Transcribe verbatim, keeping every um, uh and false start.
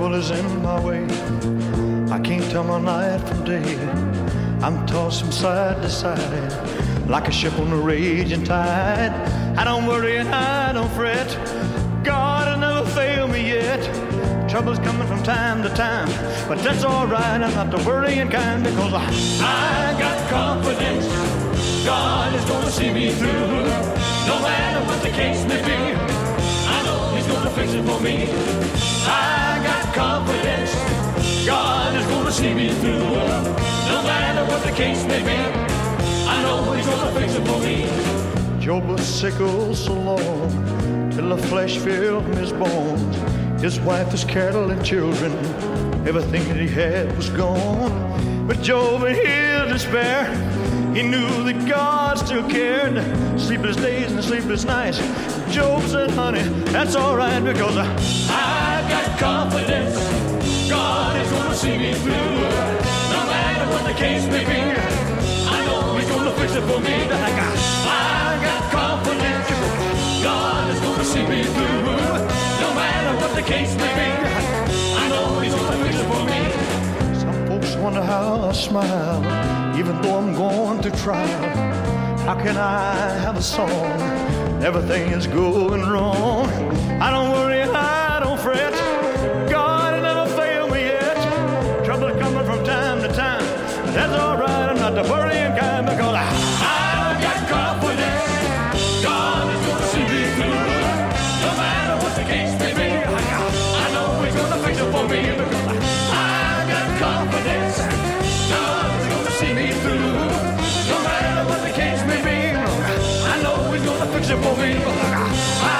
trouble is in my way. I can't tell my night from day. I'm tossed from side to side like a ship on a raging tide. I don't worry and I don't fret. God has never failed me yet. Trouble's coming from time to time, but that's all right. I'm not the worrying kind because I, I got confidence. God is gonna see me through. No matter what the case may be, I know He's gonna fix it for me. I got confidence. God is gonna see me through. No matter what the case may be, I know He's gonna fix it for me. Job was sick oh so long, till the flesh filled from his bones. His wife, his cattle and children, everything that he had was gone. But Job in his despair, he knew that God still cared. Sleepless days and sleepless nights, Job said, honey, that's all right because I, I got confidence. God is gonna see me through. No matter what the case may be, I know He's gonna fix it for me. I got, I got confidence. God is gonna see me through. No matter what the case may be, I know He's gonna fix it for me. Some folks wonder how I smile, even though I'm going through trial. How can I have a song? Everything is going wrong. I don't worry and I don't fret. God has never failed me yet. Trouble coming from time to time. That's all right. I'm not the worrying kind because I, I got confidence. God is gonna see me through. No matter what the case may be, I, got, I know He's gonna fix it for me because I, I got confidence. God is gonna see me through. No matter what the case may be, I know He's gonna fix it for me. I